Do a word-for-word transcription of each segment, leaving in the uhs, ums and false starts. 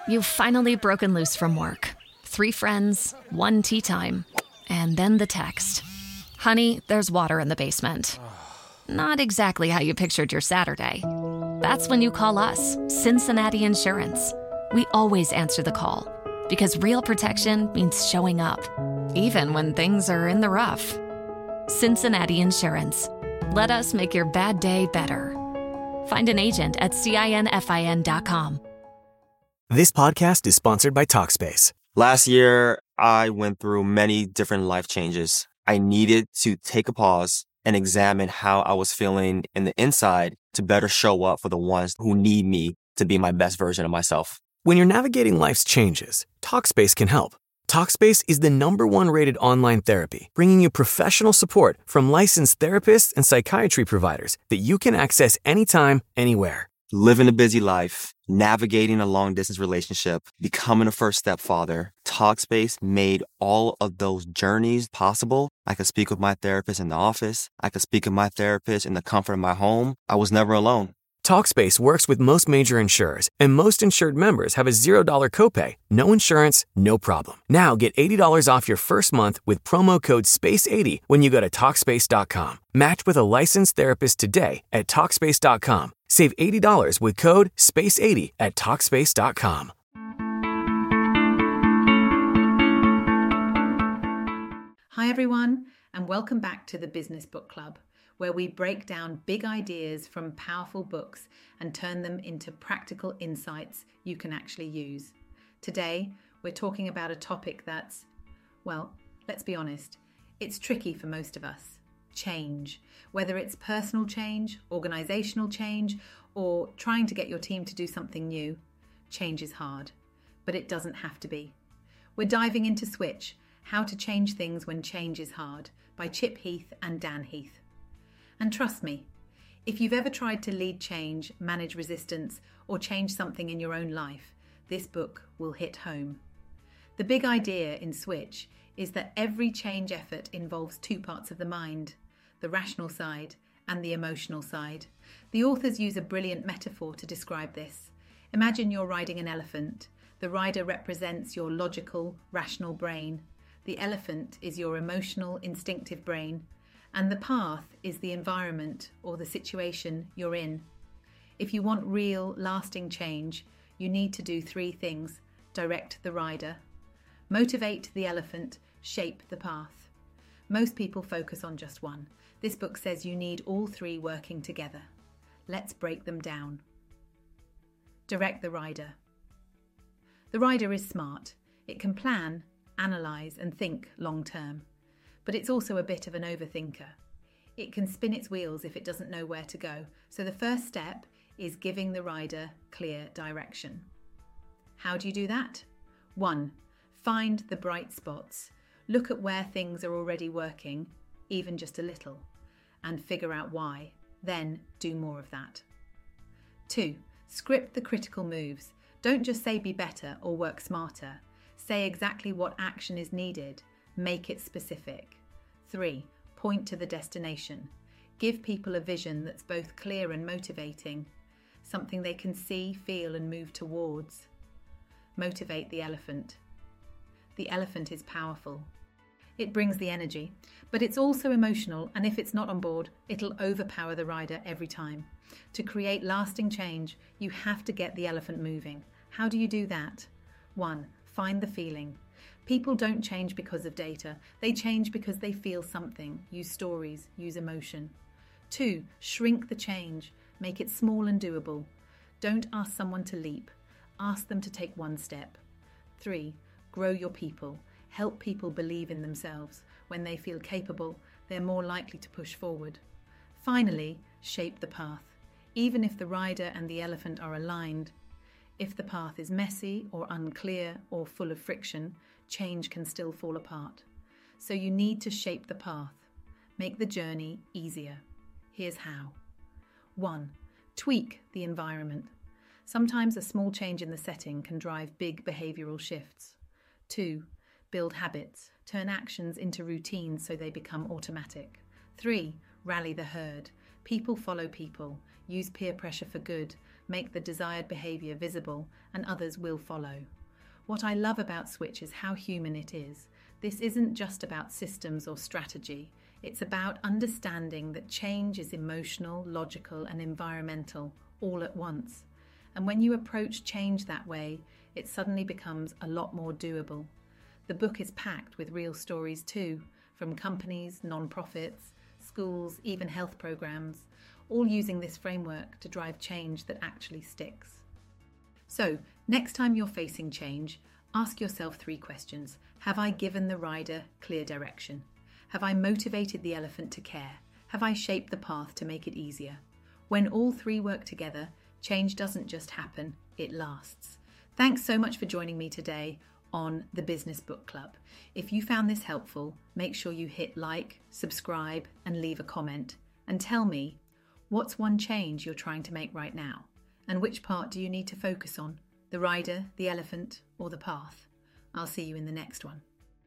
You've finally broken loose from work. Three friends, one tea time, and then the text. Honey, there's water in the basement. Not exactly how you pictured your Saturday. That's when you call us, Cincinnati Insurance. We always answer the call because real protection means showing up, even when things are in the rough. Cincinnati Insurance. Let us make your bad day better. Find an agent at cinfin dot com. This podcast is sponsored by Talkspace. Last year, I went through many different life changes. I needed to take a pause and examine how I was feeling in the inside to better show up for the ones who need me to be my best version of myself. When you're navigating life's changes, Talkspace can help. Talkspace is the number one rated online therapy, bringing you professional support from licensed therapists and psychiatry providers that you can access anytime, anywhere. Living a busy life, navigating a long-distance relationship, becoming a first-step father, Talkspace made all of those journeys possible. I could speak with my therapist in the office. I could speak with my therapist in the comfort of my home. I was never alone. Talkspace works with most major insurers, and most insured members have a zero dollars copay. No insurance, no problem. Now get eighty dollars off your first month with promo code space eighty when you go to Talkspace dot com. Match with a licensed therapist today at Talkspace dot com. Save eighty dollars with code space eighty at Talkspace dot com. Hi everyone, and welcome back to the Business Book Club, where we break down big ideas from powerful books and turn them into practical insights you can actually use. Today, we're talking about a topic that's, well, let's be honest, it's tricky for most of us. Change. Whether it's personal change, organizational change, or trying to get your team to do something new, change is hard, but it doesn't have to be. We're diving into Switch, How to Change Things When Change is Hard, by Chip Heath and Dan Heath. And trust me, if you've ever tried to lead change, manage resistance, or change something in your own life, this book will hit home. The big idea in Switch is that every change effort involves two parts of the mind, the rational side and the emotional side. The authors use a brilliant metaphor to describe this. Imagine you're riding an elephant. The rider represents your logical, rational brain. The elephant is your emotional, instinctive brain. And the path is the environment or the situation you're in. If you want real, lasting change, you need to do three things. Direct the rider, motivate the elephant, shape the path. Most people focus on just one. This book says you need all three working together. Let's break them down. Direct the rider. The rider is smart. It can plan, analyse and think long term. But it's also a bit of an overthinker. It can spin its wheels if it doesn't know where to go. So the first step is giving the rider clear direction. How do you do that? One, find the bright spots. Look at where things are already working, even just a little, and figure out why. Then do more of that. Two, script the critical moves. Don't just say be better or work smarter. Say exactly what action is needed. Make it specific. Three, point to the destination. Give people a vision that's both clear and motivating, something they can see, feel and move towards. Motivate the elephant. The elephant is powerful. It brings the energy, but it's also emotional, and if it's not on board, it'll overpower the rider every time. To create lasting change, you have to get the elephant moving. How do you do that? One, find the feeling. People don't change because of data. They change because they feel something. Use stories, use emotion. Two, shrink the change. Make it small and doable. Don't ask someone to leap. Ask them to take one step. Three, grow your people. Help people believe in themselves. When they feel capable, they're more likely to push forward. Finally, shape the path. Even if the rider and the elephant are aligned, if the path is messy or unclear or full of friction, change can still fall apart. So you need to shape the path. Make the journey easier. Here's how. One, tweak the environment. Sometimes a small change in the setting can drive big behavioural shifts. Two, build habits. Turn actions into routines so they become automatic. Three, rally the herd. People follow people. Use peer pressure for good. make the desired behavior visible, and others will follow. What I love about Switch is how human it is. This isn't just about systems or strategy. It's about understanding that change is emotional, logical, and environmental all at once. And when you approach change that way, it suddenly becomes a lot more doable. The book is packed with real stories too, from companies, non-profits, schools, even health programs, all using this framework to drive change that actually sticks. So, next time you're facing change, ask yourself three questions. Have I given the rider clear direction? Have I motivated the elephant to care? Have I shaped the path to make it easier? When all three work together, change doesn't just happen, it lasts. Thanks so much for joining me today on the Business Book Club. If you found this helpful, make sure you hit like, subscribe, and leave a comment. And tell me, what's one change you're trying to make right now? And which part do you need to focus on? The rider, the elephant, or the path? I'll see you in the next one.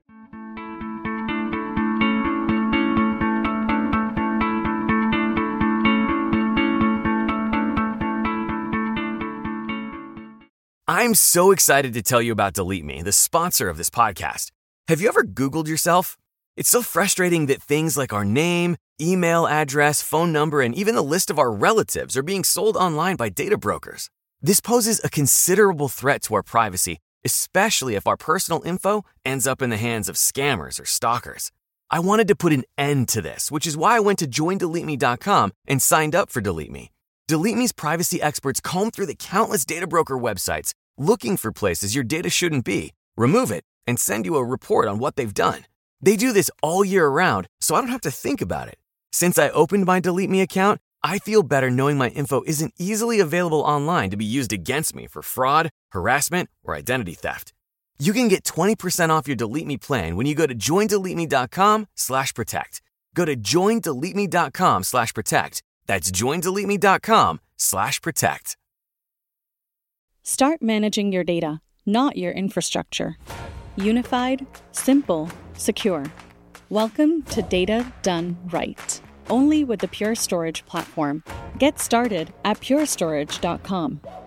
I'm so excited to tell you about Delete Me, the sponsor of this podcast. Have you ever Googled yourself? It's so frustrating that things like our name, email address, phone number, and even the list of our relatives are being sold online by data brokers. This poses a considerable threat to our privacy, especially if our personal info ends up in the hands of scammers or stalkers. I wanted to put an end to this, which is why I went to join delete me dot com and signed up for Delete Me. Delete Me's privacy experts comb through the countless data broker websites looking for places your data shouldn't be, remove it, and send you a report on what they've done. They do this all year round, so I don't have to think about it. Since I opened my Delete Me account, I feel better knowing my info isn't easily available online to be used against me for fraud, harassment, or identity theft. You can get twenty percent off your Delete Me plan when you go to join delete me dot com slash protect. Go to join delete me dot com slash protect. That's join delete me dot com slash protect. Start managing your data, not your infrastructure. Unified, simple, secure. Welcome to Data Done Right. Only with the Pure Storage platform. Get started at pure storage dot com.